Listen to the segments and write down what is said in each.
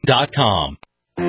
ToneDoc.com.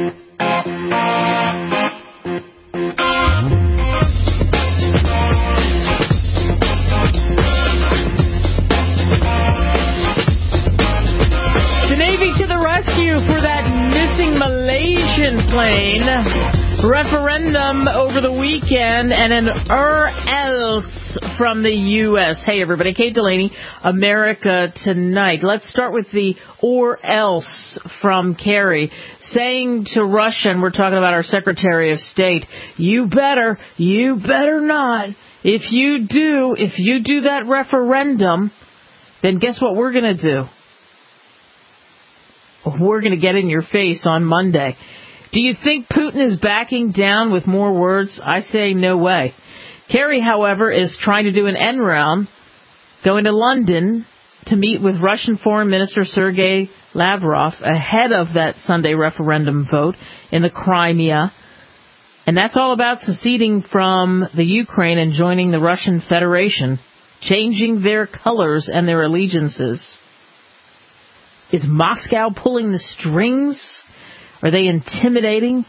The Navy to the rescue for that missing Malaysian plane. Referendum over the weekend and an else from the U.S. Hey, everybody. Kate Delaney, America Tonight. Let's start with the or else from Kerry saying to Russia, and we're talking about our Secretary of State, you better not. If you do that referendum, then guess what we're going to do? We're going to get in your face on Monday. Do you think Putin is backing down with more words? I say no way. Kerry, however, is trying to do an end round, going to London to meet with Russian Foreign Minister Sergei Lavrov ahead of that Sunday referendum vote in the Crimea. And that's all about seceding from the Ukraine and joining the Russian Federation, changing their colors and their allegiances. Is Moscow pulling the strings? Are they intimidating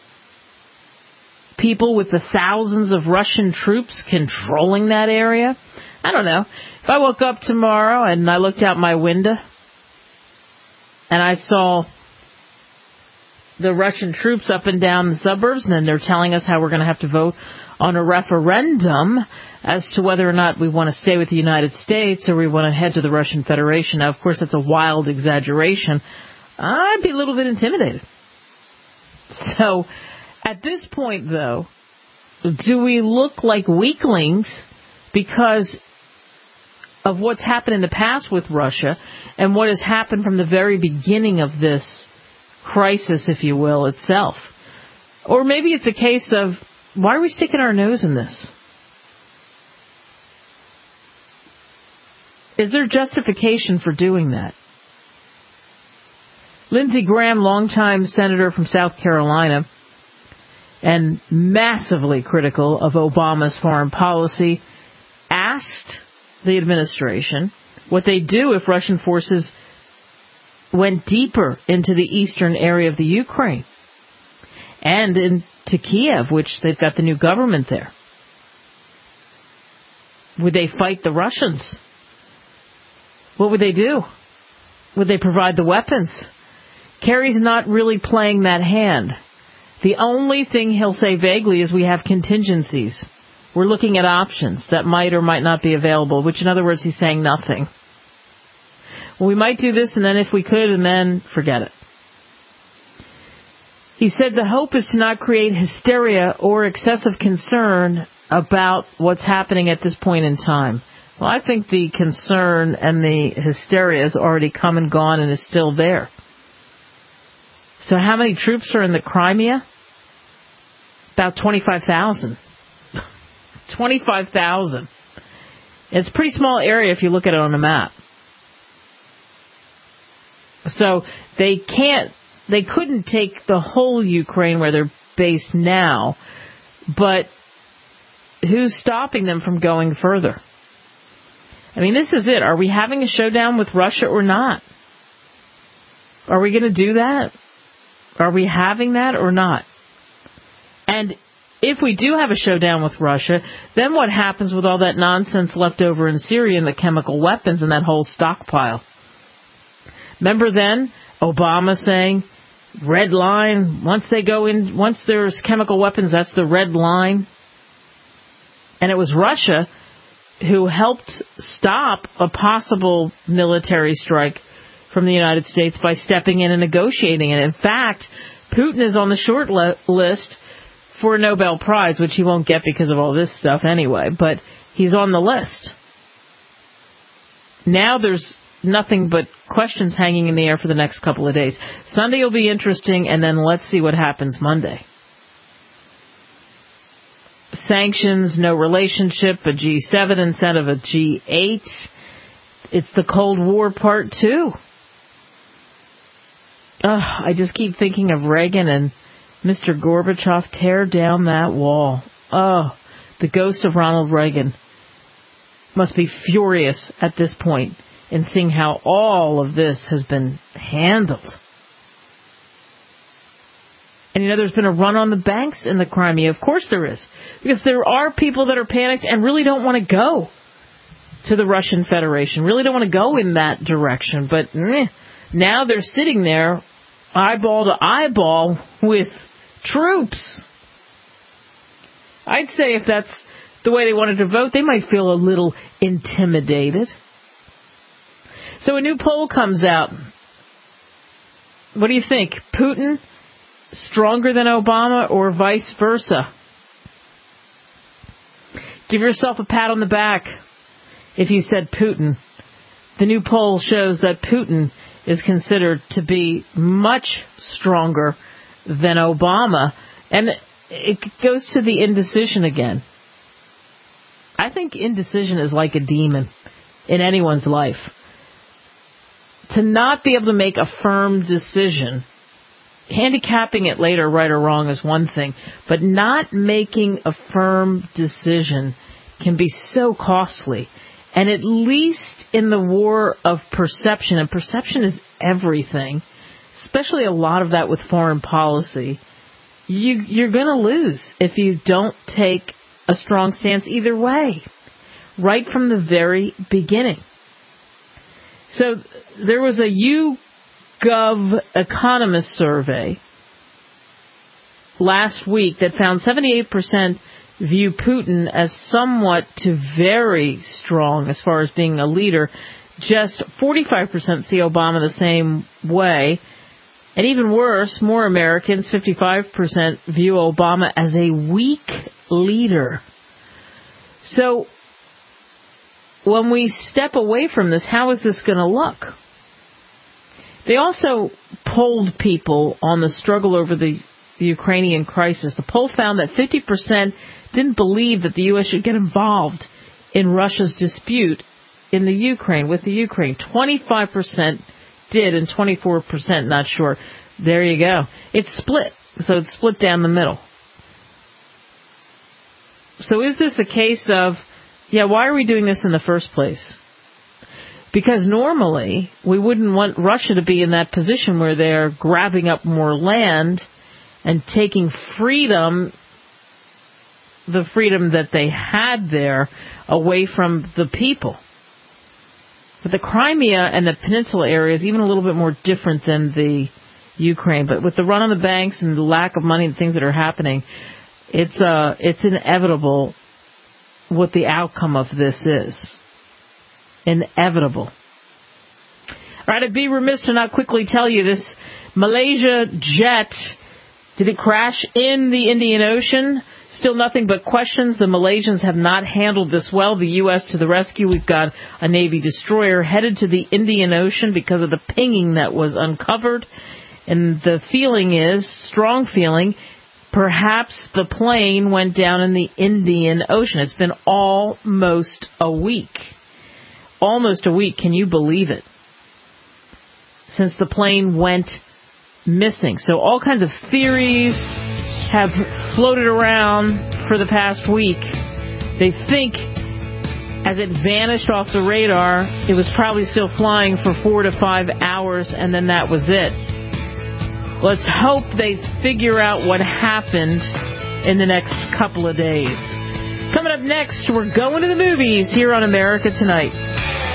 people with the thousands of Russian troops controlling that area? I don't know. If I woke up tomorrow and I looked out my window and I saw the Russian troops up and down the suburbs, and then they're telling us how we're going to have to vote on a referendum as to whether or not we want to stay with the United States or we want to head to the Russian Federation. Now, of course, that's a wild exaggeration. I'd be a little bit intimidated. So, at this point, though, do we look like weaklings because of what's happened in the past with Russia and what has happened from the very beginning of this crisis, if you will, itself? Or maybe it's a case of, why are we sticking our nose in this? Is there justification for doing that? Lindsey Graham, longtime senator from South Carolina, and massively critical of Obama's foreign policy, asked the administration what they'd do if Russian forces went deeper into the eastern area of the Ukraine and into Kiev, which they've got the new government there. Would they fight the Russians? What would they do? Would they provide the weapons? Kerry's not really playing that hand. The only thing he'll say vaguely is we have contingencies. We're looking at options that might or might not be available, which in other words, he's saying nothing. Well, we might do this, and then if we could, and then forget it. He said the hope is to not create hysteria or excessive concern about what's happening at this point in time. Well, I think the concern and the hysteria has already come and gone and is still there. So how many troops are in the Crimea? About 25,000. 25,000. It's a pretty small area if you look at it on a map. So they couldn't take the whole Ukraine where they're based now, but who's stopping them from going further? I mean, this is it. Are we having a showdown with Russia or not? Are we going to do that? Are we having that or not? And if we do have a showdown with Russia, then what happens with all that nonsense left over in Syria and the chemical weapons and that whole stockpile? Remember then, Obama saying, red line, once there's chemical weapons, that's the red line. And it was Russia who helped stop a possible military strike from the United States by stepping in and negotiating it. In fact, Putin is on the short list for a Nobel Prize, which he won't get because of all this stuff anyway, but he's on the list. Now there's nothing but questions hanging in the air for the next couple of days. Sunday will be interesting, and then let's see what happens Monday. Sanctions, no relationship, a G7 instead of a G8. It's the Cold War Part 2. I just keep thinking of Reagan and Mr. Gorbachev. Tear down that wall. The ghost of Ronald Reagan must be furious at this point in seeing how all of this has been handled. And, there's been a run on the banks in the Crimea. Of course there is. Because there are people that are panicked and really don't want to go to the Russian Federation, really don't want to go in that direction. But now they're sitting there eyeball to eyeball with troops. I'd say if that's the way they wanted to vote, they might feel a little intimidated. So a new poll comes out. What do you think? Putin stronger than Obama or vice versa? Give yourself a pat on the back if you said Putin. The new poll shows that Putin is considered to be much stronger than Obama. And it goes to the indecision again. I think indecision is like a demon in anyone's life. To not be able to make a firm decision, handicapping it later, right or wrong, is one thing, but not making a firm decision can be so costly. And at least in the war of perception, and perception is everything, especially a lot of that with foreign policy, you're going to lose if you don't take a strong stance either way, right from the very beginning. So there was a YouGov Economist survey last week that found 78% view Putin as somewhat to very strong as far as being a leader. Just 45% see Obama the same way. And even worse, more Americans, 55%, view Obama as a weak leader. So when we step away from this, how is this going to look? They also polled people on the struggle over the Ukrainian crisis. The poll found that 50% didn't believe that the U.S. should get involved in Russia's dispute in the Ukraine, with the Ukraine. 25% did and 24% not sure. There you go. It's split. So it's split down the middle. So is this a case of, why are we doing this in the first place? Because normally we wouldn't want Russia to be in that position where they're grabbing up more land and taking freedom, the freedom that they had there, away from the people. But the Crimea and the peninsula area is even a little bit more different than the Ukraine. But with the run on the banks and the lack of money and things that are happening, it's inevitable what the outcome of this is. Inevitable. All right, I'd be remiss to not quickly tell you this Malaysia jet. Did it crash in the Indian Ocean? Still nothing but questions. The Malaysians have not handled this well. The U.S. to the rescue. We've got a Navy destroyer headed to the Indian Ocean because of the pinging that was uncovered. And the feeling is, strong feeling, perhaps the plane went down in the Indian Ocean. It's been almost a week. Almost a week. Can you believe it? Since the plane went missing. So all kinds of theories have floated around for the past week. They think as it vanished off the radar, it was probably still flying for 4 to 5 hours, and then that was it. Let's hope they figure out what happened in the next couple of days. Coming up next, we're going to the movies here on America Tonight.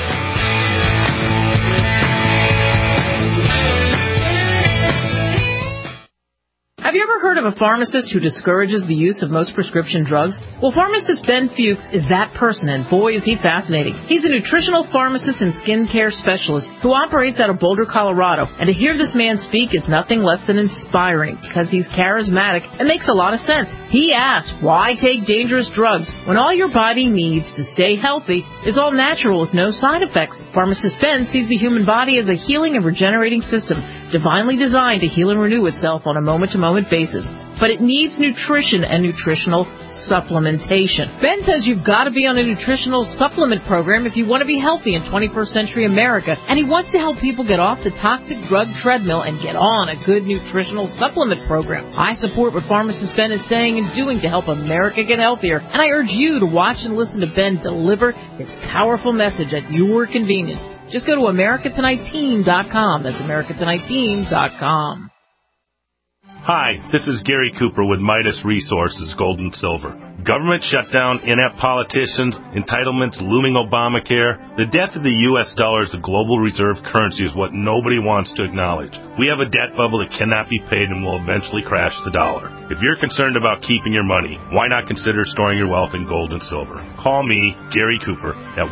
Have you ever heard of a pharmacist who discourages the use of most prescription drugs? Well, pharmacist Ben Fuchs is that person, and boy, is he fascinating. He's a nutritional pharmacist and skincare specialist who operates out of Boulder, Colorado. And to hear this man speak is nothing less than inspiring, because he's charismatic and makes a lot of sense. He asks, why take dangerous drugs when all your body needs to stay healthy is all natural with no side effects? Pharmacist Ben sees the human body as a healing and regenerating system, divinely designed to heal and renew itself on a moment-to-moment basis. But it needs nutrition and nutritional supplementation. Ben says you've got to be on a nutritional supplement program if you want to be healthy in 21st century America, and he wants to help people get off the toxic drug treadmill and get on a good nutritional supplement program. I support what pharmacist Ben is saying and doing to help America get healthier, and I urge you to watch and listen to Ben deliver his powerful message at your convenience. Just go to AmericaTonightTeam.com. That's AmericaTonightTeam.com. Hi, this is Gary Cooper with Midas Resources, Gold and Silver. Government shutdown, inept politicians, entitlements, looming Obamacare. The death of the U.S. dollar as a global reserve currency is what nobody wants to acknowledge. We have a debt bubble that cannot be paid and will eventually crash the dollar. If you're concerned about keeping your money, why not consider storing your wealth in gold and silver? Call me, Gary Cooper, at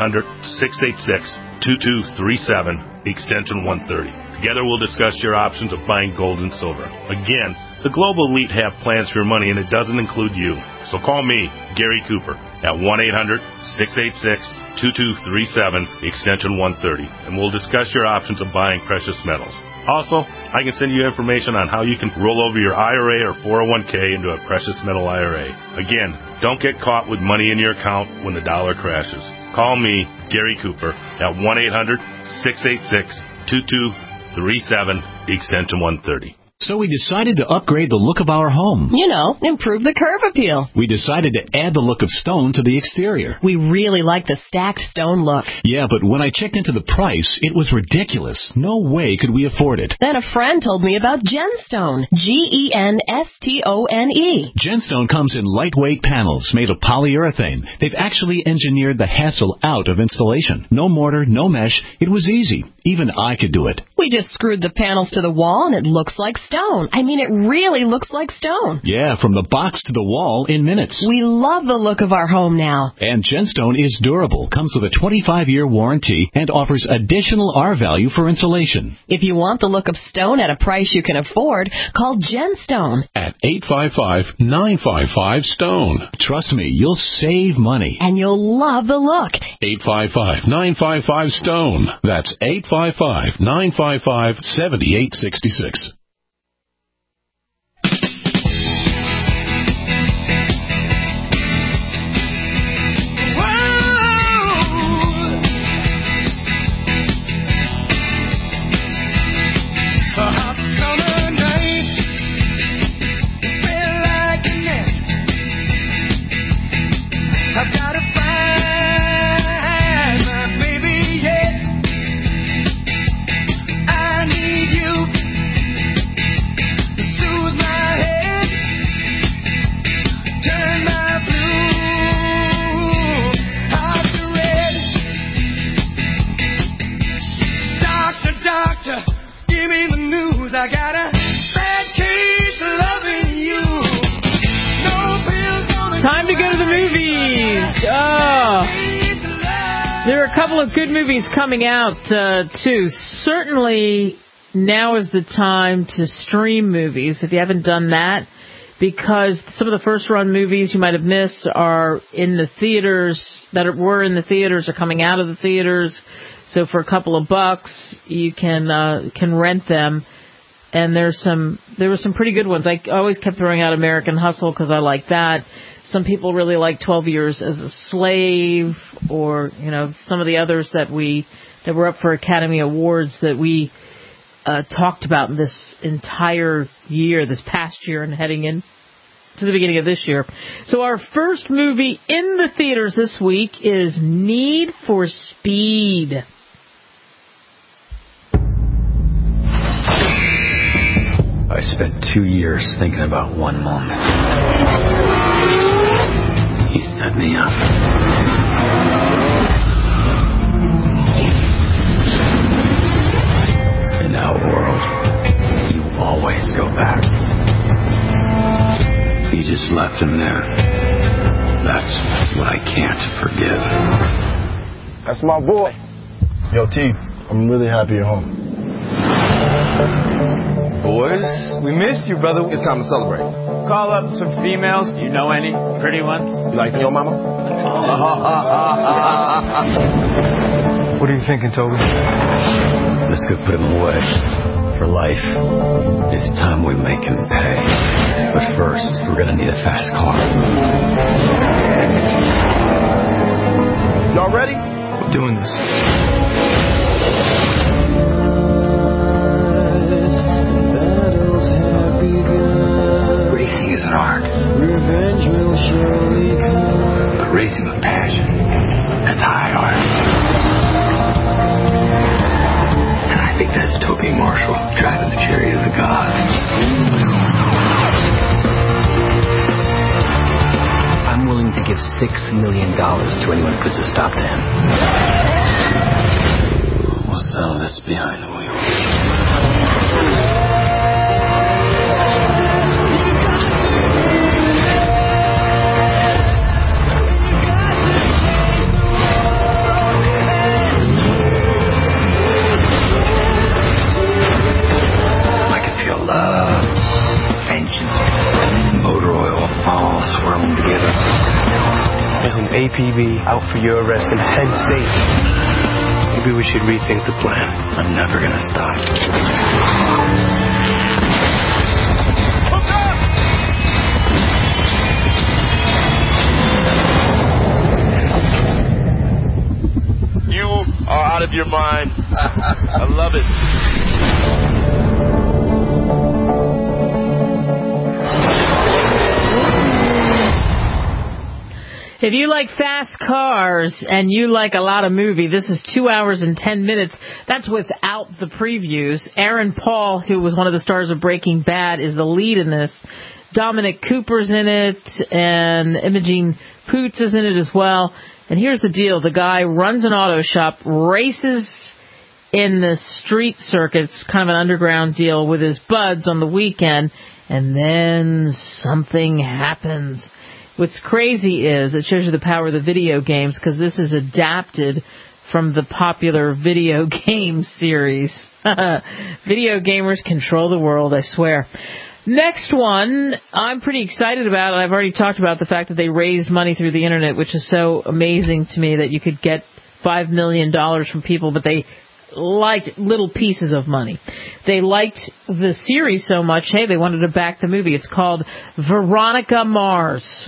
1-800-686-2237, extension 130. Together we'll discuss your options of buying gold and silver. Again, the global elite have plans for your money, and it doesn't include you. So call me, Gary Cooper, at 1-800-686-2237, extension 130, and we'll discuss your options of buying precious metals. Also, I can send you information on how you can roll over your IRA or 401k into a precious metal IRA. Again, don't get caught with money in your account when the dollar crashes. Call me, Gary Cooper, at 1-800-686-2237, extension 130. So we decided to upgrade the look of our home. You know, improve the curve appeal. We decided to add the look of stone to the exterior. We really like the stacked stone look. Yeah, but when I checked into the price, it was ridiculous. No way could we afford it. Then a friend told me about Genstone. Genstone. Genstone comes in lightweight panels made of polyurethane. They've actually engineered the hassle out of installation. No mortar, no mesh. It was easy. Even I could do it. We just screwed the panels to the wall and it looks like stone. I mean, it really looks like stone. Yeah, from the box to the wall in minutes. We love the look of our home now. And Genstone is durable, comes with a 25-year warranty, and offers additional R-value for insulation. If you want the look of stone at a price you can afford, call Genstone at 855-955-STONE. Trust me, you'll save money. And you'll love the look. 855-955-STONE. That's 855-955-7866. I got a bad case of loving you. No pills gonna time to go to the movies. There are a couple of good movies coming out, too. Certainly, now is the time to stream movies, if you haven't done that, because some of the first-run movies you might have missed are in the theaters, that were in the theaters are coming out of the theaters. So for a couple of bucks, you can rent them. And there were some pretty good ones. I always kept throwing out American Hustle because I like that. Some people really like 12 Years as a Slave, or some of the others that were up for Academy Awards that we talked about this entire year, this past year, and heading in to the beginning of this year. So our first movie in the theaters this week is Need for Speed. I spent 2 years thinking about one moment. He set me up. In our world, you always go back. You just left him there. That's what I can't forgive. That's my boy. Yo, T, I'm really happy you're home. Boys, we missed you, brother. It's time to celebrate. Call up some females. You know any pretty ones? You like your mama? What are you thinking, Toby? This could put him away for life. It's time we make him pay. But first, we're gonna need a fast car. Y'all ready? We're doing this. Racing is an art. Revenge will surely come. But racing with passion, that's high art. And I think that's Toby Marshall driving the chariot of the gods. give $6 million to anyone who puts a stop to him. We'll settle this behind the wheel. I can feel love, vengeance, and motor oil all swirling together. There's an APB out for your arrest in 10 states. Maybe we should rethink the plan. I'm never gonna stop. You are out of your mind. I love it. If you like fast cars and you like a lot of movie, this is 2 hours and 10 minutes. That's without the previews. Aaron Paul, who was one of the stars of Breaking Bad, is the lead in this. Dominic Cooper's in it, and Imogen Poots is in it as well. And here's the deal. The guy runs an auto shop, races in the street circuits, kind of an underground deal with his buds on the weekend, and then something happens. What's crazy is it shows you the power of the video games, because this is adapted from the popular video game series. Video gamers control the world, I swear. Next one, I'm pretty excited about. I've already talked about the fact that they raised money through the internet, which is so amazing to me that you could get $5 million from people, but they liked little pieces of money. They liked the series so much, hey, they wanted to back the movie. It's called Veronica Mars.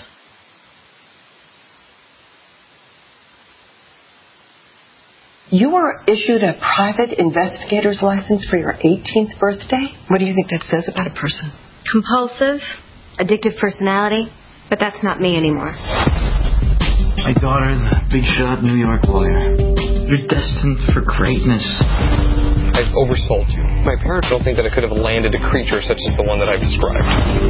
You were issued a private investigator's license for your 18th birthday? What do you think that says about a person? Compulsive, addictive personality, but that's not me anymore. My daughter, the big shot New York lawyer. You're destined for greatness. I've oversold you. My parents don't think that I could have landed a creature such as the one that I've described.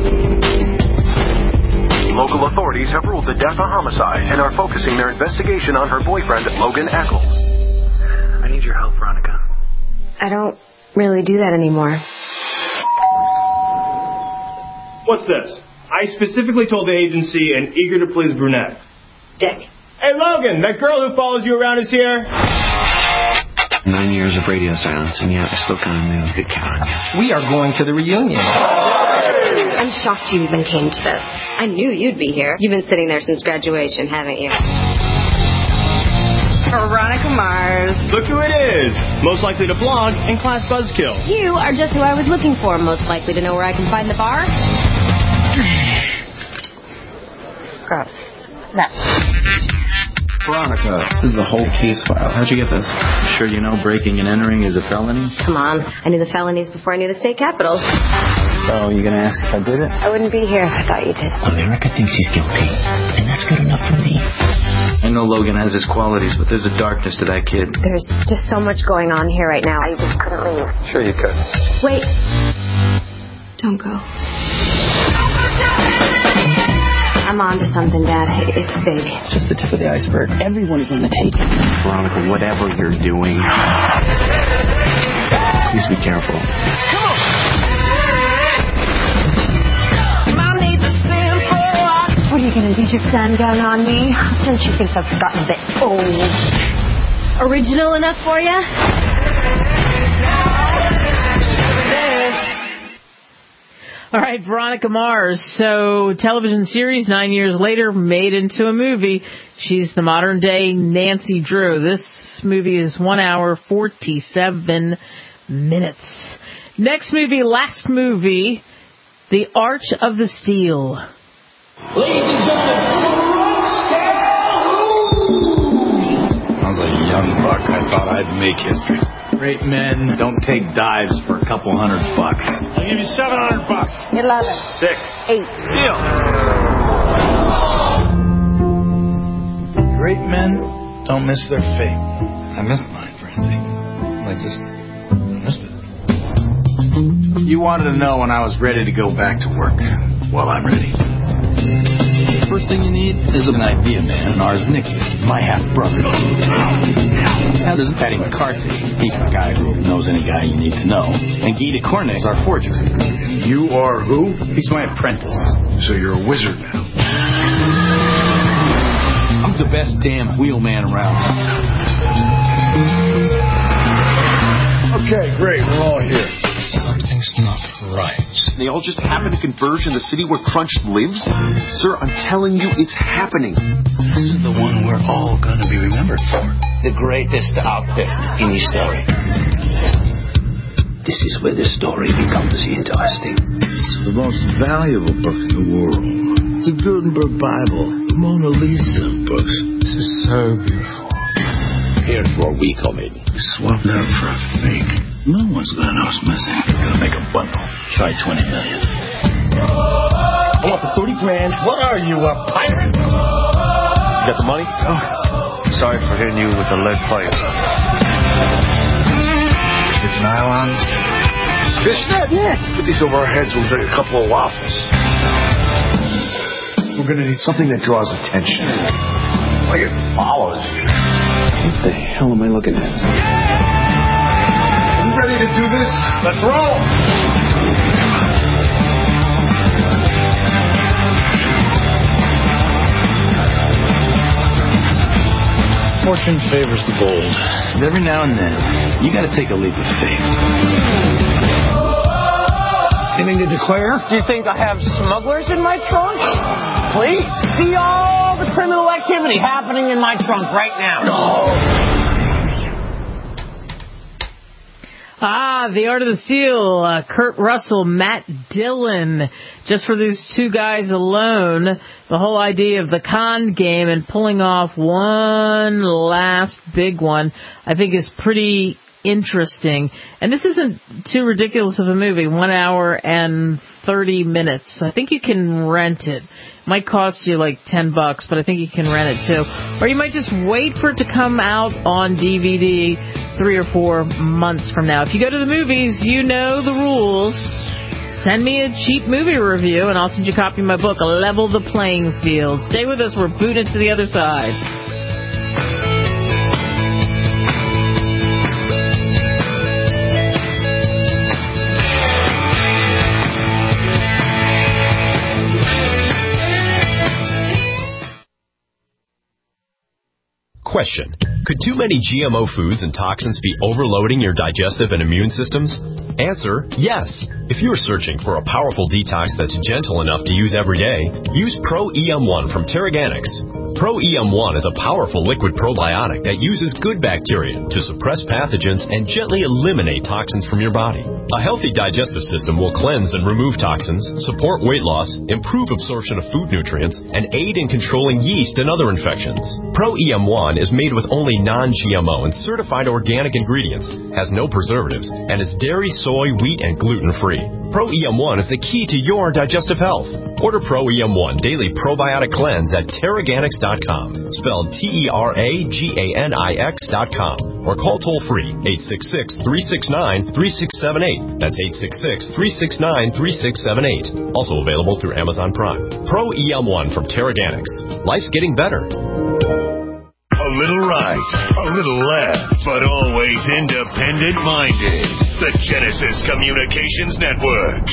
Local authorities have ruled the death a homicide and are focusing their investigation on her boyfriend, Logan Eccles. I need your help, Veronica. I don't really do that anymore. What's this? I specifically told the agency an eager to please brunette. Dick. Hey, Logan, that girl who follows you around is here. 9 years of radio silence, and yet I still kind of knew I could count on you. We are going to the reunion. I'm shocked you even came to this. I knew you'd be here. You've been sitting there since graduation, haven't you? Veronica Mars. Look who it is. Most likely to blog and class buzzkill. You are just who I was looking for. Most likely to know where I can find the bar. Gross. No. Veronica, this is the whole case file. How'd you get this? Sure you know breaking and entering is a felony? Come on. I knew the felonies before I knew the state capitals. So, you gonna ask if I did it? I wouldn't be here if I thought you did. America thinks he's guilty, and that's good enough for me. I know Logan has his qualities, but there's a darkness to that kid. There's just so much going on here right now. I just couldn't leave. Sure you could. Wait. Don't go. I'm on to something, Dad. It's big. Just the tip of the iceberg. Everyone is on the take. Veronica, whatever you're doing, please be careful. Come on! What are you going to use your gun gun on me? Don't you think that's gotten a bit old? Original enough for you? All right, Veronica Mars. So, television series 9 years later, made into a movie. She's the modern day Nancy Drew. This movie is 1 hour, 47 minutes. Next movie, last movie, The Arch of the Steel. Ladies and gentlemen, I was a young buck. I thought I'd make history. Great men don't take dives for a couple $100. I'll give you $700. 11. 6. 8. Deal. Great men don't miss their fate. I missed mine, Francie. I just missed it. You wanted to know when I was ready to go back to work. Well, I'm ready. first thing you need is an idea man, and ours Nicky, my half-brother. Now there's Patty McCarthy. He's the guy who knows any guy you need to know. And Guy DeCorne is our forger. You are who? He's my apprentice. So you're a wizard now. I'm the best damn wheelman around. Okay, great. We're all here. Something's not right. They all just happen to converge in the city where Crunch lives? Sir, I'm telling you, it's happening. This is the one we're all going to be remembered for. The greatest outfit in history. This is where the story becomes interesting. It's the most valuable book in the world. The Gutenberg Bible. The Mona Lisa of books. This is so beautiful. Here's where we come in. Swap that for a fake. No one's gonna know it's missing. Gonna make a bundle. Try 20 million. I want the 30 grand. What are you, a pirate? You got the money? Oh. Sorry for hitting you with the lead pipe. It's nylons. Fishnet? Yes. Put these over our heads. We'll drink a couple of waffles. We're gonna need something that draws attention. Like it follows you. What the hell am I looking at? You ready to do this? Let's roll! Fortune favors the bold. Because every now and then, you got to take a leap of faith. Anything to declare? Do you think I have smugglers in my trunk? Please. See all the criminal activity happening in my trunk right now. The Art of the Steal, Kurt Russell, Matt Dillon. Just for these two guys alone, the whole idea of the con game and pulling off one last big one, I think is pretty interesting. And this isn't too ridiculous of a movie, 1 hour and 30 minutes. I think you can rent it. Might cost you like $10, but I think you can rent it too. Or you might just wait for it to come out on DVD 3 or 4 months from now. If you go to the movies, you know the rules. Send me a cheap movie review and I'll send you a copy of my book, Level the Playing Field. Stay with us. We're booted to the other side. Question: could too many GMO foods and toxins be overloading your digestive and immune systems? Answer: yes. If you're searching for a powerful detox that's gentle enough to use every day, use Pro-EM1 from Terraganics. Pro-EM1 is a powerful liquid probiotic that uses good bacteria to suppress pathogens and gently eliminate toxins from your body. A healthy digestive system will cleanse and remove toxins, support weight loss, improve absorption of food nutrients, and aid in controlling yeast and other infections. Pro-EM1 is made with only non-GMO and certified organic ingredients, has no preservatives, and is dairy, soy, wheat, and gluten-free. Pro-EM1 is the key to your digestive health. Order Pro-EM1 Daily Probiotic Cleanse at Terraganics.com, spelled Terraganix.com, or call toll-free 866-369-3678. That's 866-369-3678. Also available through Amazon Prime. Pro-EM1 from Terraganics. Life's getting better. A little right, a little left, but always independent-minded. The Genesis Communications Network,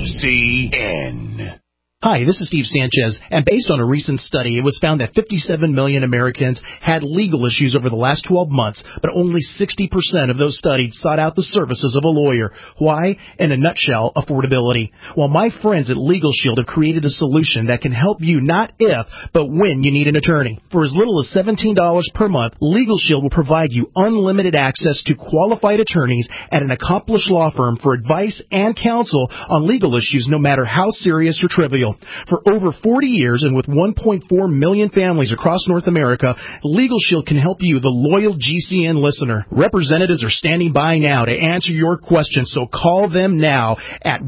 GCN. Hi, this is Steve Sanchez, and based on a recent study, it was found that 57 million Americans had legal issues over the last 12 months, but only 60% of those studied sought out the services of a lawyer. Why? In a nutshell, affordability. Well, my friends at Legal Shield have created a solution that can help you not if, but when you need an attorney. For as little as $17 per month, Legal Shield will provide you unlimited access to qualified attorneys at an accomplished law firm for advice and counsel on legal issues, no matter how serious or trivial. For over 40 years and with 1.4 million families across North America, Legal Shield can help you, the loyal GCN listener. Representatives are standing by now to answer your questions, so call them now at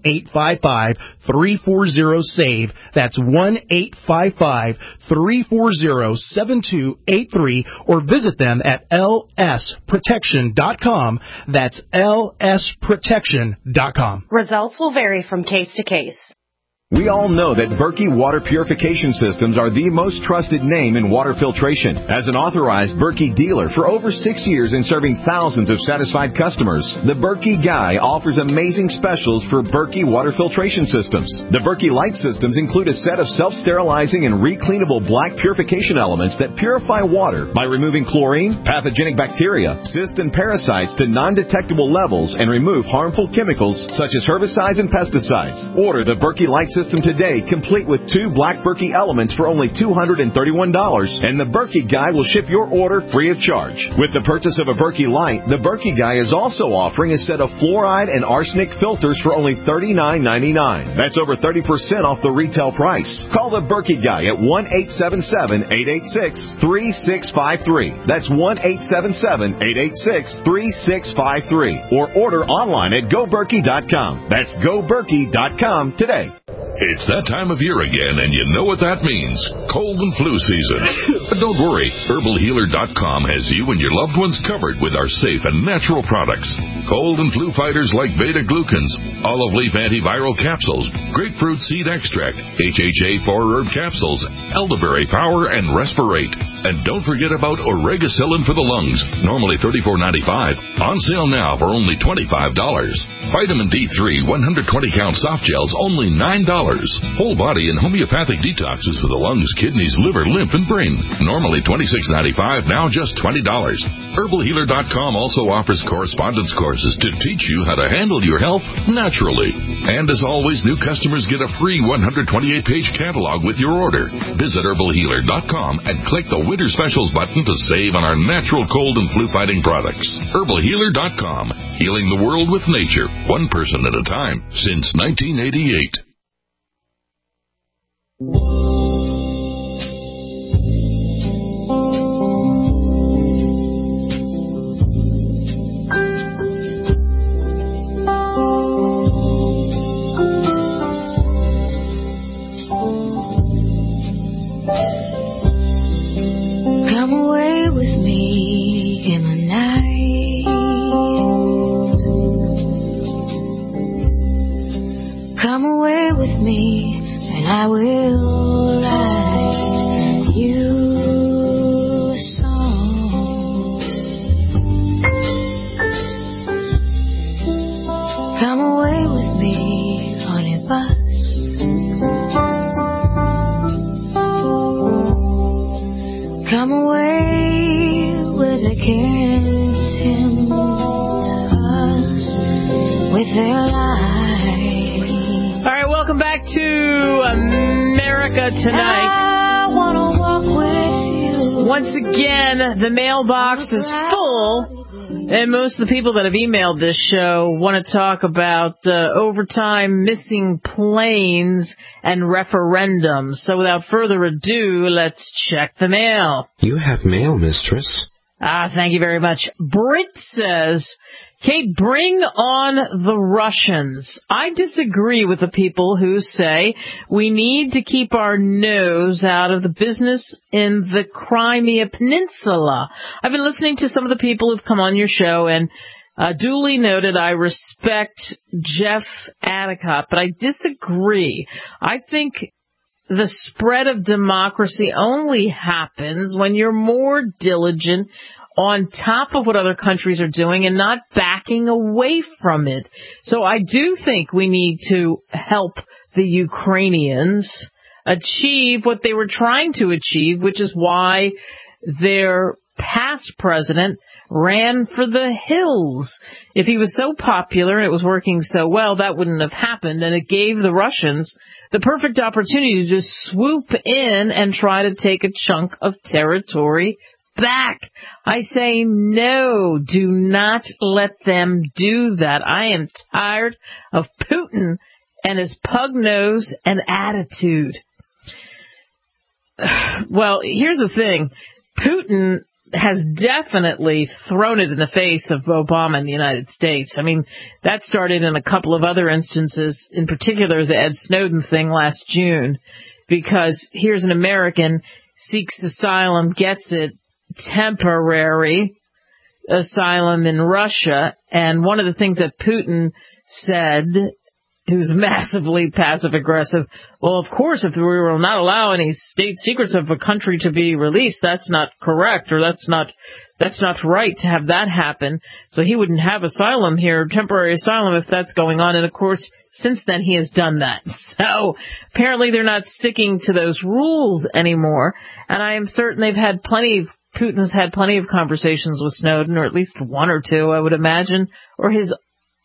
1-855-340-SAVE. That's 1-855-340-7283, or visit them at lsprotection.com. That's lsprotection.com. Results will vary from case to case. We all know that Berkey Water Purification Systems are the most trusted name in water filtration. As an authorized Berkey dealer for over 6 years and serving thousands of satisfied customers, the Berkey Guy offers amazing specials for Berkey Water Filtration Systems. The Berkey Light Systems include a set of self-sterilizing and recleanable black purification elements that purify water by removing chlorine, pathogenic bacteria, cysts, and parasites to non-detectable levels and remove harmful chemicals such as herbicides and pesticides. Order the Berkey Light System today, complete with 2 black Berkey elements for only $231, and the Berkey Guy will ship your order free of charge. With the purchase of a Berkey Light, the Berkey Guy is also offering a set of fluoride and arsenic filters for only $39.99. That's over 30% off the retail price. Call the Berkey Guy at 1-877-886-3653. That's 1-877-886-3653. Or order online at GoBerkey.com. That's GoBerkey.com today. It's that time of year again, and you know what that means. Cold and flu season. But don't worry. HerbalHealer.com has you and your loved ones covered with our safe and natural products. Cold and flu fighters like beta-glucans, olive leaf antiviral capsules, grapefruit seed extract, HHA 4-herb capsules, elderberry power, and Respirate. And don't forget about Oregacillin for the lungs, normally $34.95. On sale now for only $25. Vitamin D3 120-count soft gels, only $9. Whole body and homeopathic detoxes for the lungs, kidneys, liver, lymph, and brain. Normally $26.95, now just $20. HerbalHealer.com also offers correspondence courses to teach you how to handle your health naturally. And as always, new customers get a free 128-page catalog with your order. Visit HerbalHealer.com and click the Winter Specials button to save on our natural cold and flu-fighting products. HerbalHealer.com, healing the world with nature, one person at a time, since 1988. Come away with me in the night. Come away with me, and I will write you a song. Come away with me on a bus. Come away where they can't tempt us with their lies. All right, welcome back to America Tonight. I wanna walk with you. Once again, the mailbox is full. And most of the people that have emailed this show want to talk about overtime, missing planes, and referendums. So without further ado, let's check the mail. You have mail, mistress. Thank you very much. Britt says, Kate, bring on the Russians. I disagree with the people who say we need to keep our nose out of the business in the Crimea Peninsula. I've been listening to some of the people who've come on your show, and duly noted, I respect Jeff Adicott, but I disagree. I think the spread of democracy only happens when you're more diligent on top of what other countries are doing and not backing away from it. So I do think we need to help the Ukrainians achieve what they were trying to achieve, which is why their past president ran for the hills. If he was so popular and it was working so well, that wouldn't have happened, and it gave the Russians the perfect opportunity to just swoop in and try to take a chunk of territory back. I say no, do not let them do that. I am tired of Putin and his pug nose and attitude. Well, here's the thing. Putin has definitely thrown it in the face of Obama in the United States. I mean, that started in a couple of other instances, in particular the Ed Snowden thing last June, because here's an American, seeks asylum, gets it, temporary asylum in Russia, and one of the things that Putin said who's massively passive-aggressive. Well, of course, if we will not allow any state secrets of a country to be released, that's not correct, or that's not right to have that happen. So he wouldn't have asylum here, temporary asylum, if that's going on. And, of course, since then he has done that. So apparently they're not sticking to those rules anymore. And I am certain Putin's had plenty of conversations with Snowden, or at least one or two, I would imagine, or his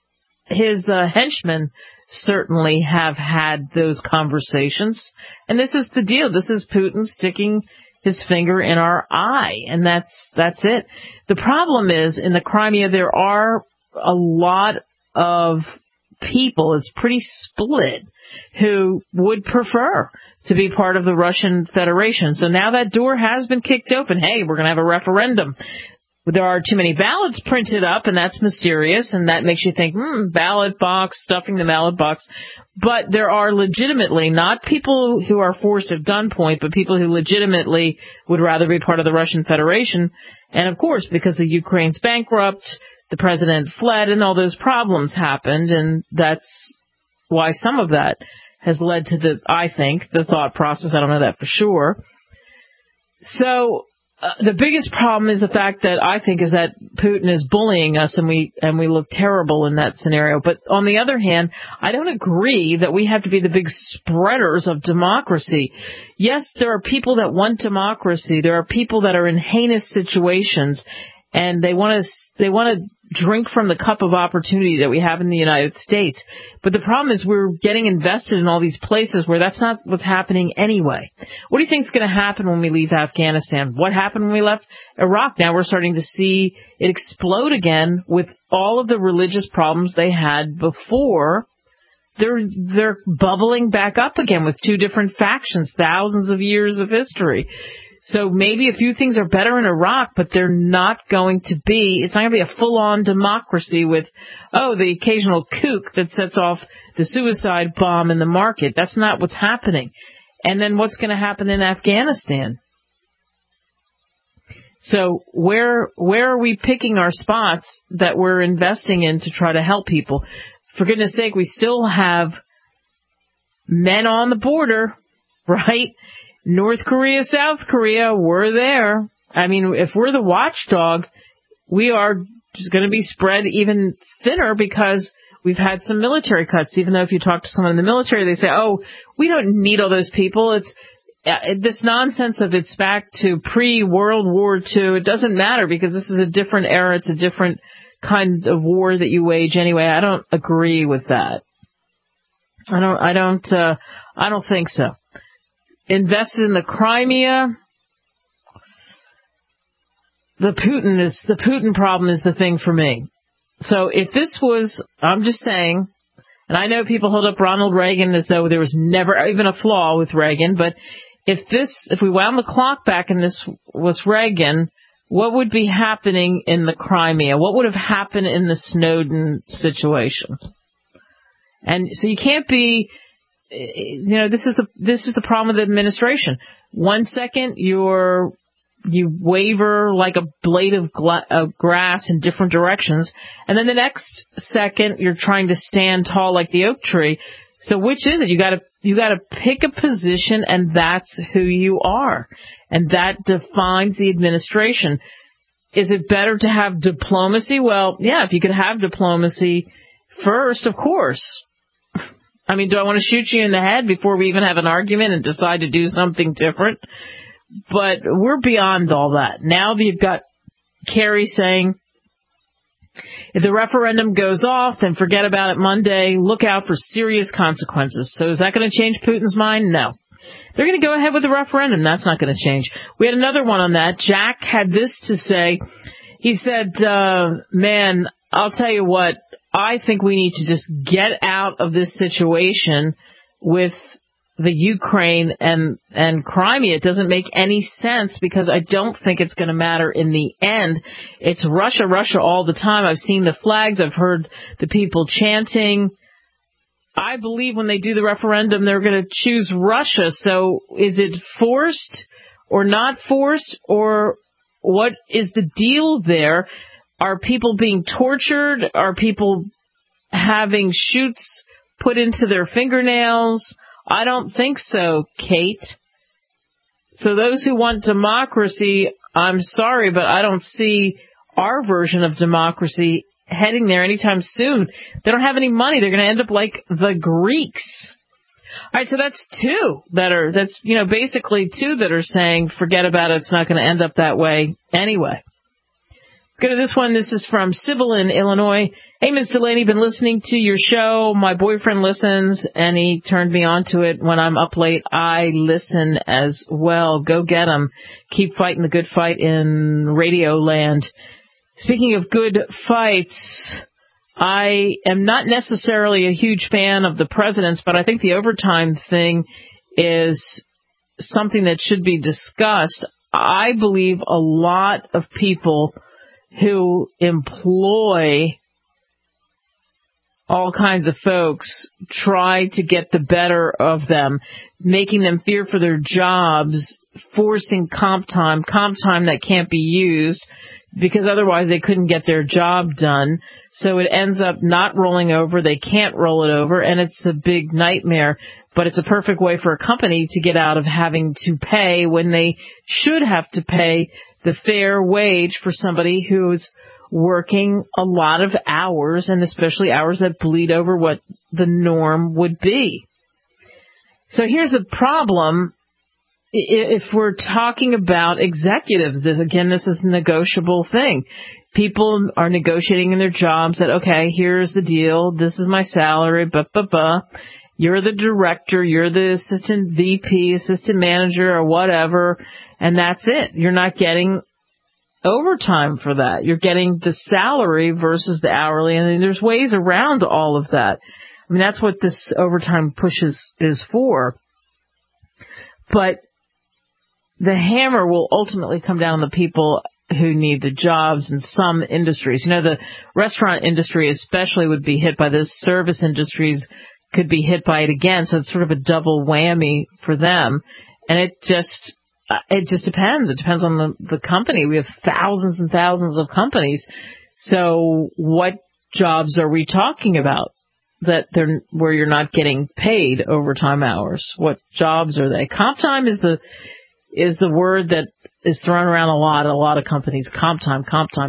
henchmen certainly have had those conversations. And this is the deal. This is Putin sticking his finger in our eye, and that's it. The problem is, in the Crimea, there are a lot of people, it's pretty split, who would prefer to be part of the Russian Federation. So now that door has been kicked open. Hey, we're going to have a referendum. There are too many ballots printed up, and that's mysterious, and that makes you think, ballot box, stuffing the ballot box. But there are legitimately, not people who are forced at gunpoint, but people who legitimately would rather be part of the Russian Federation. And, of course, because the Ukraine's bankrupt, the president fled, and all those problems happened, and that's why some of that has led to the thought process. I don't know that for sure. So the biggest problem is the fact that I think is that Putin is bullying us, and we look terrible in that scenario. But on the other hand, I don't agree that we have to be the big spreaders of democracy. Yes, there are people that want democracy. There are people that are in heinous situations, and they want to drink from the cup of opportunity that we have in the United States. But the problem is we're getting invested in all these places where that's not what's happening anyway. What do you think is going to happen when we leave Afghanistan? What happened when we left Iraq? Now we're starting to see it explode again with all of the religious problems they had before. They're bubbling back up again with two different factions, thousands of years of history. So maybe a few things are better in Iraq, but they're not going to be, it's not going to be a full-on democracy with, the occasional kook that sets off the suicide bomb in the market. That's not what's happening. And then what's going to happen in Afghanistan? So where are we picking our spots that we're investing in to try to help people? For goodness sake, we still have men on the border, right? North Korea, South Korea, we're there. I mean, if we're the watchdog, we are just going to be spread even thinner because we've had some military cuts. Even though if you talk to someone in the military, they say, we don't need all those people. It's this nonsense of it's back to pre-World War II. It doesn't matter because this is a different era. It's a different kind of war that you wage anyway. I don't agree with that. I don't think so. Invested in the Crimea. The Putin problem is the thing for me. So if this was, I'm just saying, and I know people hold up Ronald Reagan as though there was never even a flaw with Reagan, but if we wound the clock back and this was Reagan, what would be happening in the Crimea? What would have happened in the Snowden situation? And so you can't be, this is the problem with the administration. 1 second you waver like a blade of grass in different directions, and then the next second you're trying to stand tall like the oak tree. So which is it? You got to pick a position, and that's who you are, and that defines the administration. Is it better to have diplomacy? Well, yeah, if you could have diplomacy first, of course. I mean, do I want to shoot you in the head before we even have an argument and decide to do something different? But we're beyond all that. Now that you've got Kerry saying, if the referendum goes off, then forget about it Monday. Look out for serious consequences. So is that going to change Putin's mind? No. They're going to go ahead with the referendum. That's not going to change. We had another one on that. Jack had this to say. He said, man, I'll tell you what. I think we need to just get out of this situation with the Ukraine and Crimea. It doesn't make any sense because I don't think it's going to matter in the end. It's Russia, Russia all the time. I've seen the flags. I've heard the people chanting. I believe when they do the referendum, they're going to choose Russia. So is it forced or not forced, or what is the deal there? Are people being tortured? Are people having shoots put into their fingernails? I don't think so, Kate. So those who want democracy, I'm sorry, but I don't see our version of democracy heading there anytime soon. They don't have any money. They're going to end up like the Greeks. All right, so that's basically two that are saying, forget about it, it's not going to end up that way anyway. Go to this one. This is from Sybil in Illinois. Hey, Ms. Delaney, been listening to your show. My boyfriend listens, and he turned me on to it. When I'm up late, I listen as well. Go get 'em. Keep fighting the good fight in Radio Land. Speaking of good fights, I am not necessarily a huge fan of the president's, but I think the overtime thing is something that should be discussed. I believe a lot of people who employ all kinds of folks try to get the better of them, making them fear for their jobs, forcing comp time that can't be used, because otherwise they couldn't get their job done. So it ends up not rolling over. They can't roll it over, and it's a big nightmare. But it's a perfect way for a company to get out of having to pay when they should have to pay the fair wage for somebody who's working a lot of hours, and especially hours that bleed over what the norm would be. So here's the problem. If we're talking about executives, this is a negotiable thing. People are negotiating in their jobs that, okay, here's the deal. This is my salary, You're the director, you're the assistant VP, assistant manager, or whatever, and that's it. You're not getting overtime for that. You're getting the salary versus the hourly, and there's ways around all of that. I mean, that's what this overtime push is for. But the hammer will ultimately come down on the people who need the jobs in some industries. You know, the restaurant industry especially would be hit by this. Service industries could be hit by it again, so it's sort of a double whammy for them. And it just depends. It depends on the company. We have thousands and thousands of companies. So what jobs are we talking about where you're not getting paid overtime hours? What jobs are they? Comp time is the word that is thrown around a lot of companies. Comp time.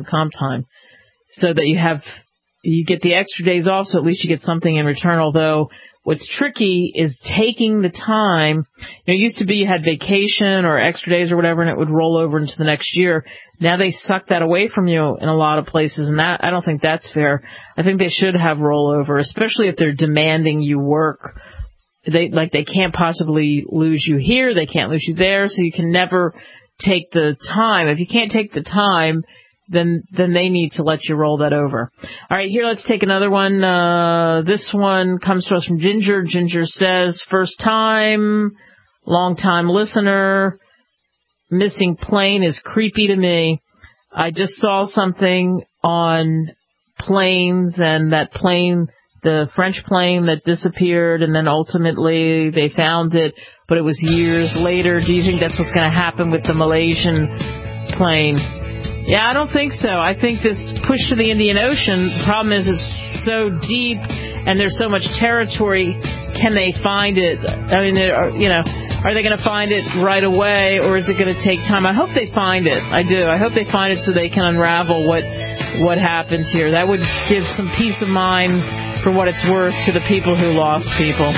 So that you get the extra days off, so at least you get something in return. Although what's tricky is taking the time. It used to be you had vacation or extra days or whatever, and it would roll over into the next year. Now they suck that away from you in a lot of places, and I don't think that's fair. I think they should have rollover, especially if they're demanding you work. They can't possibly lose you here, they can't lose you there, so you can never take the time. If you can't take the time, then they need to let you roll that over. All right, here, let's take another one. This one comes to us from Ginger. Ginger says, first time, long time listener, missing plane is creepy to me. I just saw something on planes, and that plane, the French plane that disappeared, and then ultimately they found it, but it was years later. Do you think that's what's going to happen with the Malaysian plane? Yeah, I don't think so. I think this push to the Indian Ocean, the problem is it's so deep and there's so much territory. Can they find it? I mean, are they going to find it right away, or is it going to take time? I hope they find it. I do. I hope they find it so they can unravel what happens here. That would give some peace of mind for what it's worth to the people who lost people.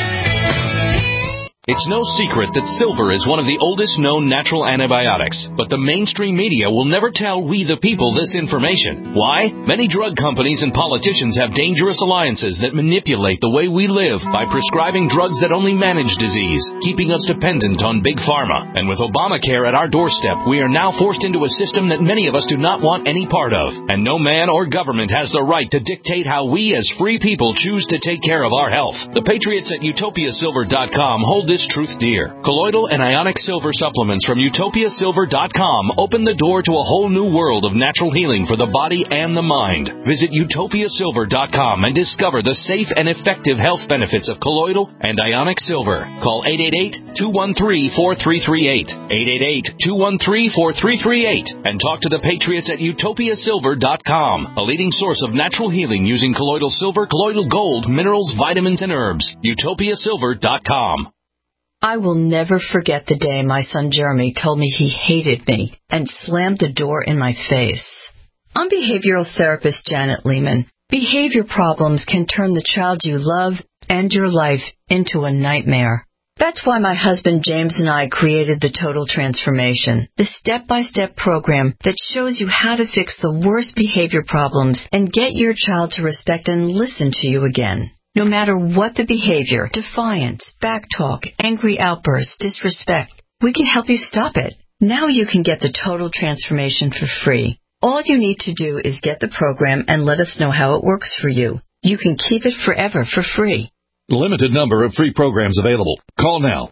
It's no secret that silver is one of the oldest known natural antibiotics, but the mainstream media will never tell we the people this information. Why? Many drug companies and politicians have dangerous alliances that manipulate the way we live by prescribing drugs that only manage disease, keeping us dependent on big pharma. And with Obamacare at our doorstep, we are now forced into a system that many of us do not want any part of. And no man or government has the right to dictate how we as free people choose to take care of our health. The patriots at utopiasilver.com hold this oldest truth dear. Colloidal and ionic silver supplements from utopiasilver.com open the door to a whole new world of natural healing for the body and the mind. Visit utopiasilver.com and discover the safe and effective health benefits of colloidal and ionic silver. Call 888-213-4338, 888-213-4338, and talk to the patriots at utopiasilver.com, a leading source of natural healing using colloidal silver, colloidal gold, minerals, vitamins, and herbs. utopiasilver.com. I will never forget the day my son Jeremy told me he hated me and slammed the door in my face. I'm behavioral therapist Janet Lehman. Behavior problems can turn the child you love and your life into a nightmare. That's why my husband James and I created the Total Transformation, the step-by-step program that shows you how to fix the worst behavior problems and get your child to respect and listen to you again. No matter what the behavior, defiance, backtalk, angry outbursts, disrespect, we can help you stop it. Now you can get the Total Transformation for free. All you need to do is get the program and let us know how it works for you. You can keep it forever for free. Limited number of free programs available. Call now.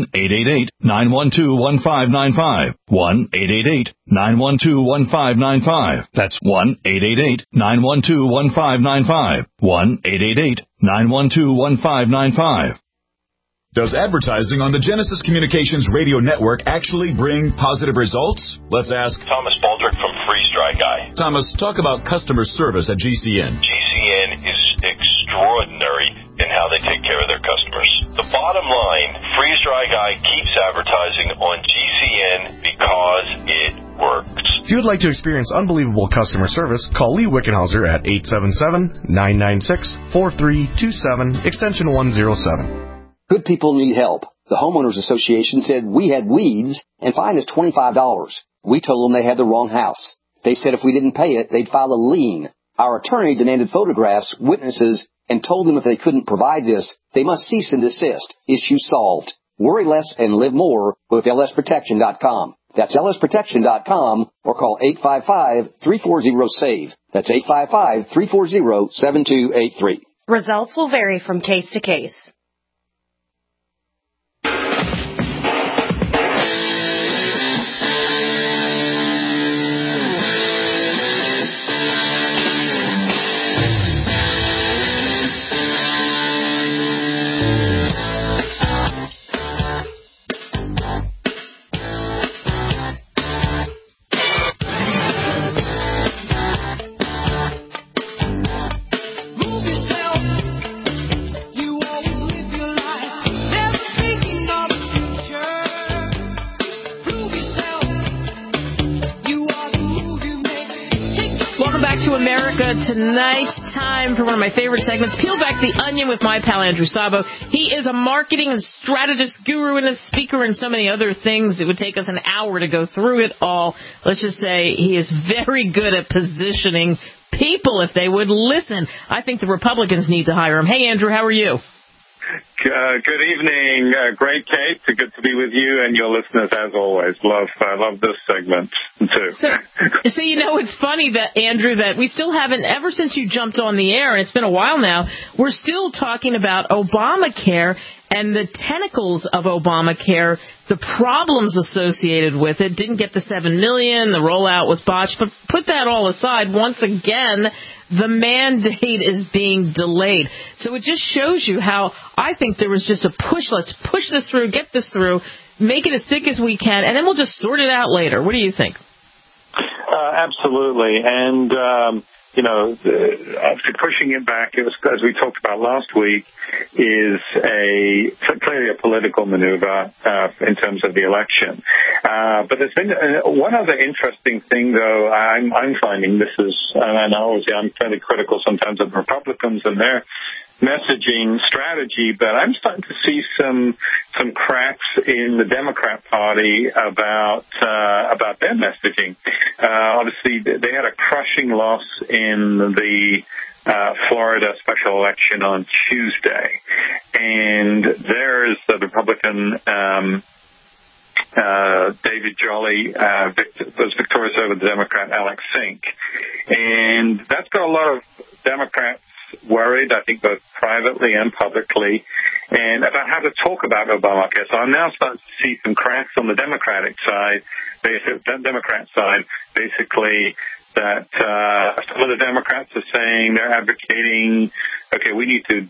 1-888-912-1595. 1-888-912-1595. That's 1-888-912-1595. 1-888-912-1595. Does advertising on the Genesis Communications radio network actually bring positive results? Let's ask Thomas Baldrick from Freeze Dry Guy. Thomas, talk about customer service at GCN. GCN is extraordinary in how they take care of their customers. The bottom line, Freeze Dry Guy keeps advertising on GCN because it works. If you would like to experience unbelievable customer service, call Lee Wickenhauser at 877-996-4327, extension 107. Good people need help. The Homeowners Association said we had weeds and fined us $25. We told them they had the wrong house. They said if we didn't pay it, they'd file a lien. Our attorney demanded photographs, witnesses, and told them if they couldn't provide this, they must cease and desist. Issue solved. Worry less and live more with lsprotection.com. That's lsprotection.com or call 855-340-SAVE. That's 855-340-7283. Results will vary from case to case. Tonight, time for one of my favorite segments, Peel Back the Onion with my pal Andrew Sabo. He is a marketing and strategist guru and a speaker and so many other things. It would take us an hour to go through it all. Let's just say he is very good at positioning people if they would listen. I think the Republicans need to hire him. Hey, Andrew, how are you? Good evening. Great, Kate. Good to be with you and your listeners as always. Love this segment too. So you know, it's funny that, Andrew, that we still haven't, ever since you jumped on the air, and it's been a while now, we're still talking about Obamacare and the tentacles of Obamacare, the problems associated with it. Didn't get the $7 million, the rollout was botched, but put that all aside, once again, the mandate is being delayed. So it just shows you how I think there was just a push. Let's push this through, get this through, make it as thick as we can, and then we'll just sort it out later. What do you think? Absolutely. And, after pushing it back, it was, as we talked about last week, is clearly a political maneuver in terms of the election. But there's been one other interesting thing, though. I'm finding this is, and obviously I'm fairly critical sometimes of Republicans and their messaging strategy, but I'm starting to see some cracks in the Democrat Party about their messaging. Obviously, they had a crushing loss in the Florida special election on Tuesday, and there's the Republican David Jolly was victorious over the Democrat Alex Sink, and that's got a lot of Democrats worried, I think both privately and publicly, and about how to talk about Obamacare. So I'm now starting to see some cracks on the Democrat side, basically that some of the Democrats are saying they're advocating, okay, we need to,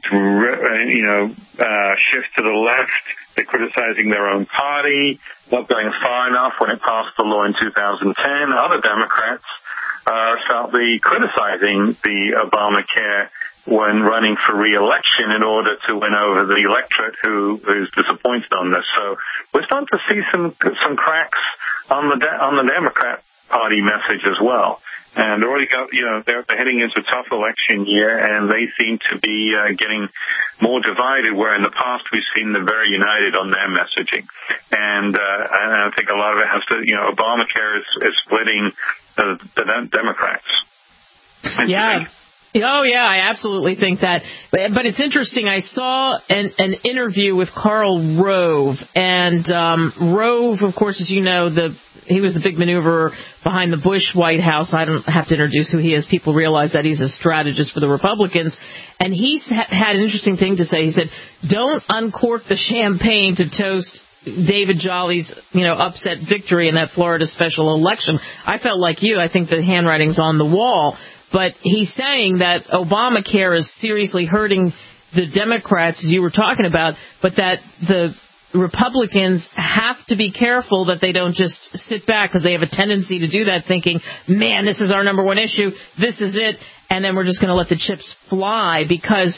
shift to the left. They're criticizing their own party, not going far enough when it passed the law in 2010. Other Democrats are sharply criticizing the Obamacare when running for re-election in order to win over the electorate who is disappointed on this. So we're starting to see some cracks on the Democrat Party message as well. And they're already got, they're heading into a tough election year, and they seem to be getting more divided, where in the past we've seen them very united on their messaging. And I think a lot of it has to, Obamacare is splitting the Democrats. Yeah. Oh, yeah, I absolutely think that. But it's interesting. I saw an interview with Karl Rove. And Rove, of course, as you know, he was the big maneuverer behind the Bush White House. I don't have to introduce who he is. People realize that he's a strategist for the Republicans. And he had an interesting thing to say. He said, don't uncork the champagne to toast David Jolly's, upset victory in that Florida special election. I felt like you. I think the handwriting's on the wall. But he's saying that Obamacare is seriously hurting the Democrats, as you were talking about, but that the Republicans have to be careful that they don't just sit back, because they have a tendency to do that, thinking, man, this is our number one issue, this is it, and then we're just going to let the chips fly, because,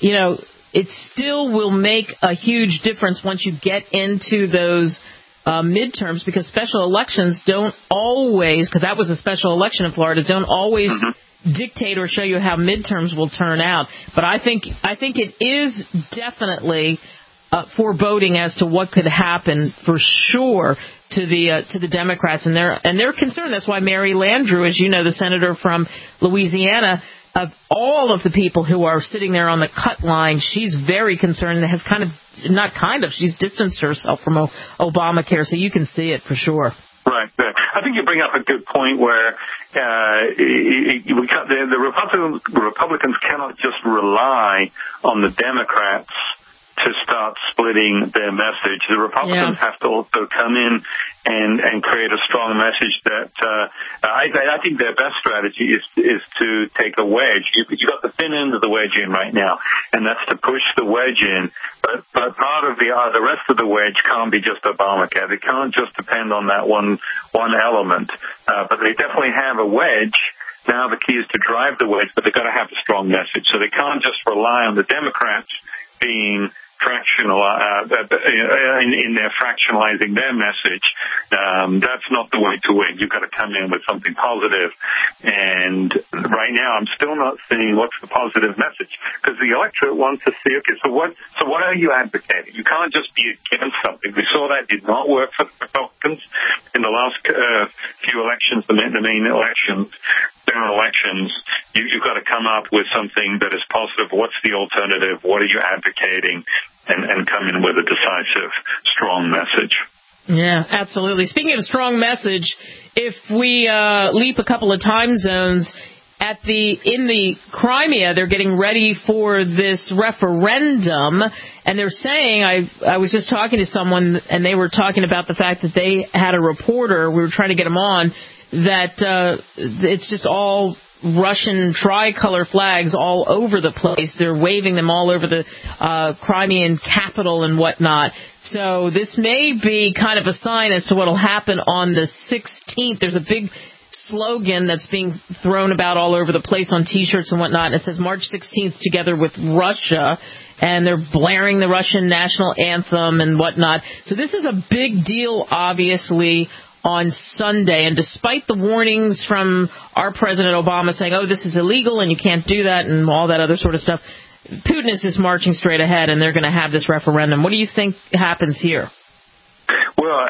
it still will make a huge difference once you get into those midterms, because special elections don't always, because that was a special election in Florida, don't always dictate or show you how midterms will turn out. But I think it is definitely foreboding as to what could happen for sure to the Democrats, and they're concerned. That's why Mary Landrieu, as you know, the senator from Louisiana, of all of the people who are sitting there on the cut line, she's very concerned and has she's distanced herself from Obamacare, so you can see it for sure. Right. I think you bring up a good point where the Republicans cannot just rely on the Democrats to start splitting their message. The Republicans have to also come in and create a strong message that I think their best strategy is to take a wedge. You got the thin end of the wedge in right now, and that's to push the wedge in. But part of the rest of the wedge can't be just Obamacare. They can't just depend on that one element. But they definitely have a wedge. Now the key is to drive the wedge, but they've got to have a strong message. So they can't just rely on the Democrats being fractional in their fractionalizing their message. That's not the way to win. You've got to come in with something positive. And right now, I'm still not seeing what's the positive message, because the electorate wants to see, okay, so what are you advocating? You can't just be against something. We saw that did not work for the Republicans in the last few elections, the main elections. General elections, you've got to come up with something that is positive. What's the alternative? What are you advocating? And come in with a decisive, strong message. Yeah, absolutely. Speaking of strong message, if we leap a couple of time zones, in the Crimea, they're getting ready for this referendum, and they're saying, I was just talking to someone, and they were talking about the fact that they had a reporter, we were trying to get him on, that it's just all Russian tricolor flags all over the place. They're waving them all over the Crimean capital and whatnot. So this may be kind of a sign as to what will happen on the 16th. There's a big slogan that's being thrown about all over the place on T-shirts and whatnot. And it says March 16th together with Russia. And they're blaring the Russian national anthem and whatnot. So this is a big deal, obviously, on Sunday. And despite the warnings from our President Obama saying, this is illegal and you can't do that and all that other sort of stuff, Putin is just marching straight ahead, and they're going to have this referendum. What do you think happens here? Well,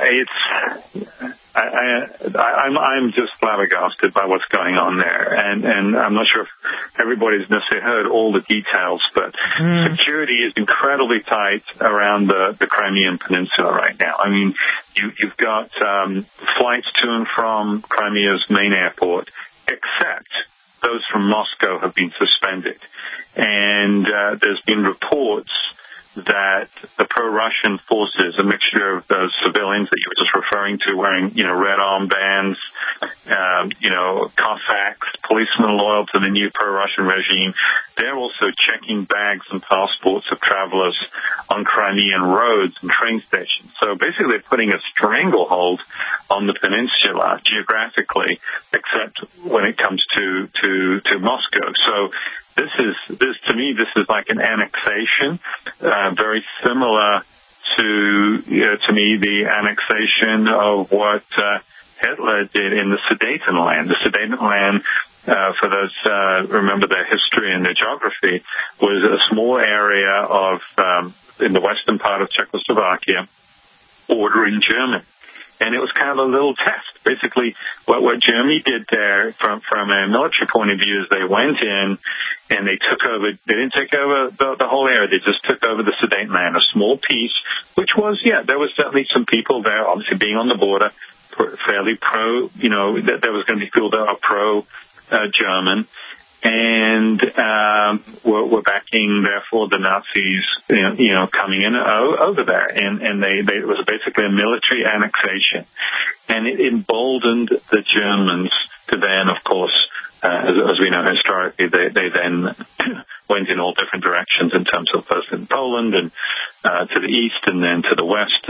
I'm just flabbergasted by what's going on there, and I'm not sure if everybody's necessarily heard all the details, but security is incredibly tight around the Crimean Peninsula right now. I mean, you've got flights to and from Crimea's main airport, except those from Moscow have been suspended. And there's been reports that the pro-Russian forces, a mixture of those civilians that you were just referring to, wearing, red armbands, Cossacks, policemen loyal to the new pro-Russian regime, they're also checking bags and passports of travelers on Crimean roads and train stations. So basically they're putting a stranglehold on the peninsula geographically, except when it comes to Moscow. So this is like an annexation, very similar to me, the annexation of what Hitler did in the Sudetenland. The Sudetenland, for those remember their history and their geography, was a small area of in the western part of Czechoslovakia, bordering Germany. And it was kind of a little test. Basically, what Germany did there from a military point of view is they went in and they took over. They didn't take over the whole area. They just took over the Sudetenland, a small piece, which was, there was certainly some people there, obviously being on the border, fairly pro, that there was going to be people that are pro-German. And were backing, therefore, the Nazis, coming in over there, and it was basically a military annexation, and it emboldened the Germans to then, of course, as we know historically, they then went in all different directions in terms of first in Poland and to the east, and then to the west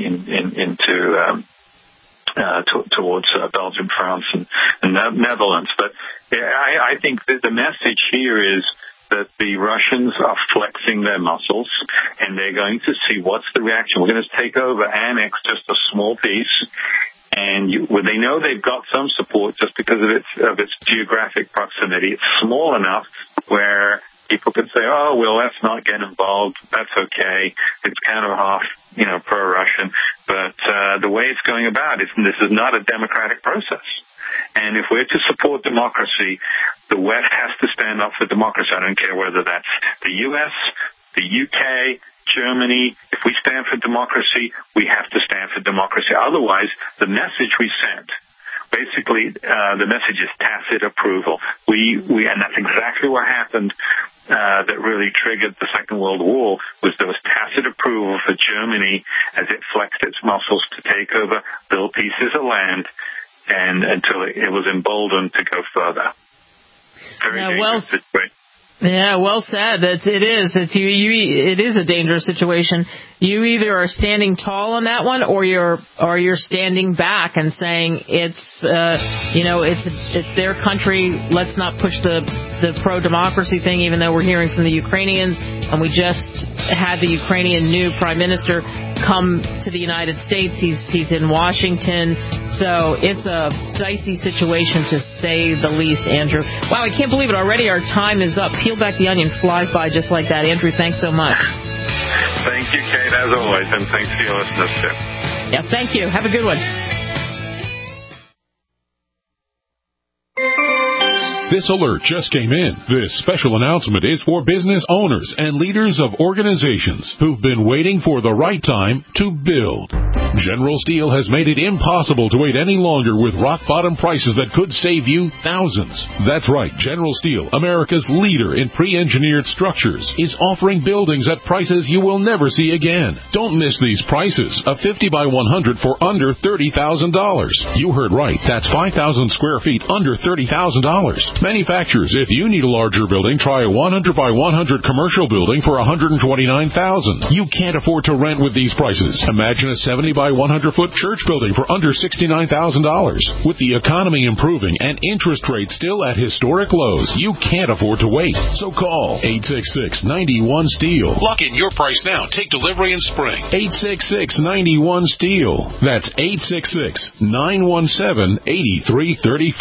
towards Belgium, France, and Netherlands. But I think that the message here is that the Russians are flexing their muscles, and they're going to see what's the reaction. We're going to take over, annex just a small piece, and they know they've got some support just because of its geographic proximity. It's small enough where people could say, oh, well, let's not get involved. That's okay. It's kind of half, pro-Russian. But the way it's going about is this is not a democratic process. And if we're to support democracy, the West has to stand up for democracy. I don't care whether that's the U.S., the U.K., Germany. If we stand for democracy, we have to stand for democracy. Otherwise, the message we sent, basically, the message is tacit approval. And that's exactly what happened. That really triggered the Second World War, was there was tacit approval for Germany as it flexed its muscles to take over little pieces of land, and until it was emboldened to go further. Very dangerous situation. Yeah, well said. It is a dangerous situation. You either are standing tall on that one, or you're standing back and saying it's their country. Let's not push the pro-democracy thing, even though we're hearing from the Ukrainians, and we just had the Ukrainian new prime minister come to the United States. He's in Washington, so it's a dicey situation to say the least, Andrew. Wow, I can't believe it already. Our time is up. Peel back the onion, flies by just like that. Andrew, thanks so much. Thank you, Kate, as always, and thanks to your listeners, too. Yeah, thank you. Have a good one. This alert just came in. This special announcement is for business owners and leaders of organizations who've been waiting for the right time to build. General Steel has made it impossible to wait any longer with rock-bottom prices that could save you thousands. That's right. General Steel, America's leader in pre-engineered structures, is offering buildings at prices you will never see again. Don't miss these prices. A 50 by 100 for under $30,000. You heard right. That's 5,000 square feet under $30,000. Manufacturers, if you need a larger building, try a 100 by 100 commercial building for $129,000. You can't afford to rent with these prices. Imagine a 70 by 100 foot church building for under $69,000. With the economy improving and interest rates still at historic lows, you can't afford to wait. So call 866-91-STEEL. Lock in your price now. Take delivery in spring. 866-91-STEEL. That's 866-917-8334.